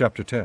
Chapter 10.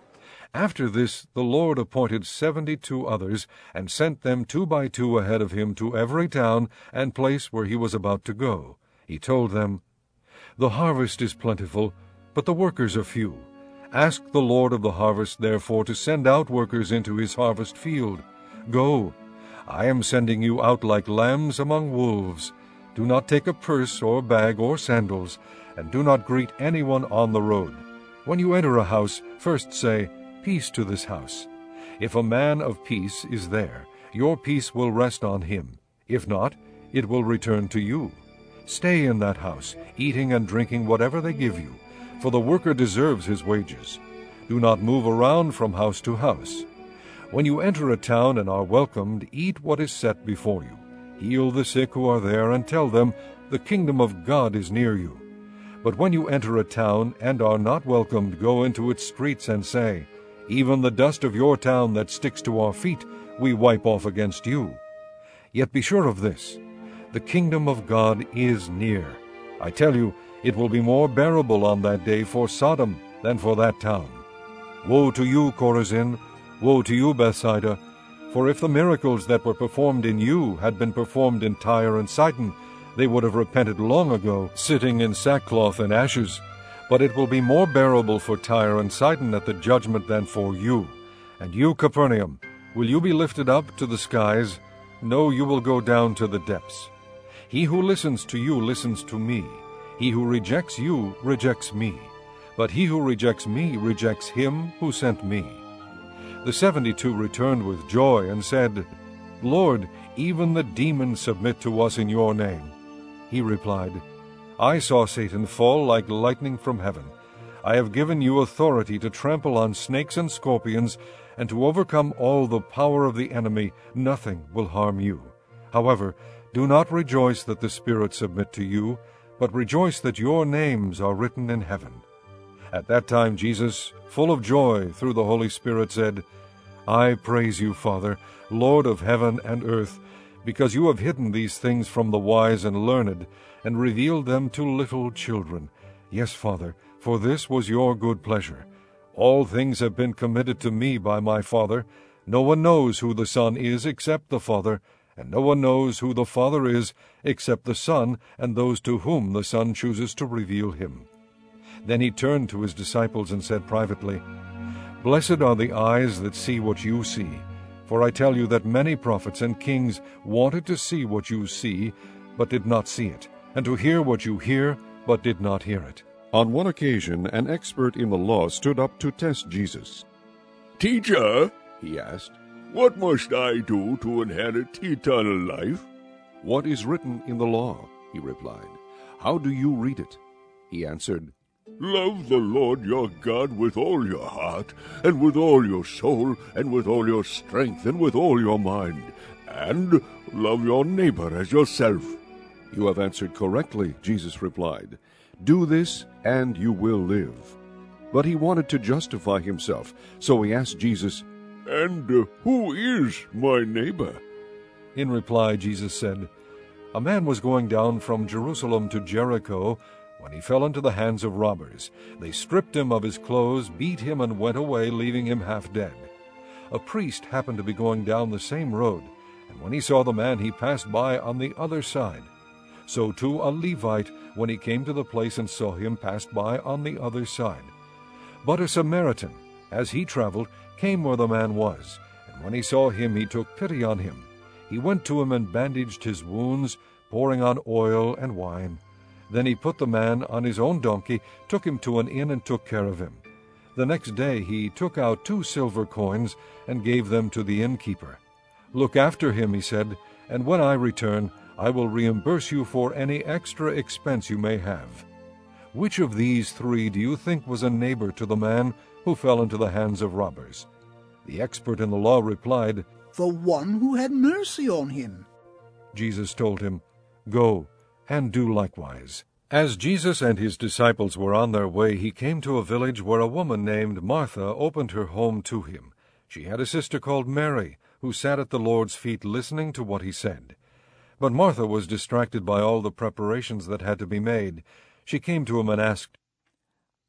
After this the Lord appointed 72 others, and sent them 2 by 2 ahead of him to every town and place where he was about to go. He told them, "The harvest is plentiful, but the workers are few. Ask the Lord of the harvest, therefore, to send out workers into his harvest field. Go, I am sending you out like lambs among wolves. Do not take a purse or bag or sandals, and do not greet anyone on the road. When you enter a house, first say, 'Peace to this house.' If a man of peace is there, your peace will rest on him. If not, it will return to you. Stay in that house, eating and drinking whatever they give you, for the worker deserves his wages. Do not move around from house to house. When you enter a town and are welcomed, eat what is set before you. Heal the sick who are there, and tell them, 'The kingdom of God is near you.' But when you enter a town and are not welcomed, go into its streets and say, 'Even the dust of your town that sticks to our feet we wipe off against you.' Yet be sure of this, the kingdom of God is near. I tell you, it will be more bearable on that day for Sodom than for that town. Woe to you, Chorazin! Woe to you, Bethsaida! For if the miracles that were performed in you had been performed in Tyre and Sidon, they would have repented long ago, sitting in sackcloth and ashes. But it will be more bearable for Tyre and Sidon at the judgment than for you. And you, Capernaum, will you be lifted up to the skies? No, you will go down to the depths. He who listens to you listens to me. He who rejects you rejects me. But he who rejects me rejects him who sent me." The 72 returned with joy and said, "Lord, even the demons submit to us in your name." He replied, "I saw Satan fall like lightning from heaven. I have given you authority to trample on snakes and scorpions, and to overcome all the power of the enemy. Nothing will harm you. However, do not rejoice that the spirits submit to you, but rejoice that your names are written in heaven." At that time Jesus, full of joy through the Holy Spirit, said, "I praise you, Father, Lord of heaven and earth, because you have hidden these things from the wise and learned, and revealed them to little children. Yes, Father, for this was your good pleasure. All things have been committed to me by my Father. No one knows who the Son is except the Father, and no one knows who the Father is except the Son, and those to whom the Son chooses to reveal him." Then he turned to his disciples and said privately, "Blessed are the eyes that see what you see. For I tell you that many prophets and kings wanted to see what you see, but did not see it, and to hear what you hear, but did not hear it." On one occasion, an expert in the law stood up to test Jesus. "Teacher," he asked, "what must I do to inherit eternal life?" "What is written in the law?" he replied. "How do you read it?" He answered, "Love the Lord your God with all your heart, and with all your soul, and with all your strength, and with all your mind, and love your neighbor as yourself." "You have answered correctly," Jesus replied. "Do this, and you will live." But he wanted to justify himself, so he asked Jesus, "And who is my neighbor?" In reply, Jesus said, "A man was going down from Jerusalem to Jericho when he fell into the hands of robbers. They stripped him of his clothes, beat him, and went away, leaving him half dead. A priest happened to be going down the same road, and when he saw the man, he passed by on the other side. So too a Levite, when he came to the place and saw him, passed by on the other side. But a Samaritan, as he traveled, came where the man was, and when he saw him, he took pity on him. He went to him and bandaged his wounds, pouring on oil and wine. Then he put the man on his own donkey, took him to an inn, and took care of him. The next day he took out 2 silver coins and gave them to the innkeeper. 'Look after him,' he said, 'and when I return, I will reimburse you for any extra expense you may have.' Which of these 3 do you think was a neighbor to the man who fell into the hands of robbers?" The expert in the law replied, "The one who had mercy on him." Jesus told him, "Go and do likewise." As Jesus and his disciples were on their way, he came to a village where a woman named Martha opened her home to him. She had a sister called Mary, who sat at the Lord's feet listening to what he said. But Martha was distracted by all the preparations that had to be made. She came to him and asked,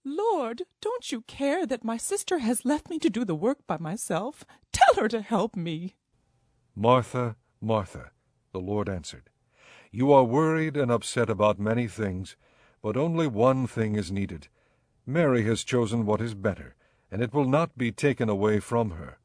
Lord, don't you care that my sister has left me to do the work by myself? Tell her to help me." "Martha, Martha," the Lord answered, "you are worried and upset about many things, but only one thing is needed. Mary has chosen what is better, and it will not be taken away from her."